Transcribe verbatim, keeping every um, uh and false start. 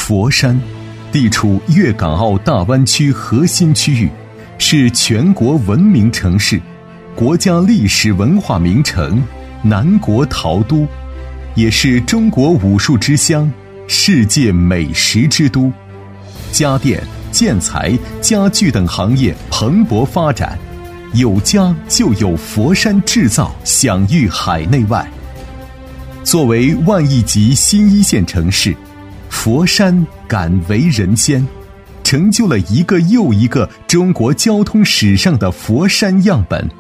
佛山地处粤港澳大湾区核心区域，是全国文明城市，国家历史文化名城，南国陶都，也是中国武术之乡，世界美食之都。家电、建材、家具等行业蓬勃发展，有家就有佛山制造，享誉海内外。作为万亿级新一线城市，佛山敢为人先，成就了一个又一个中国交通史上的佛山样本。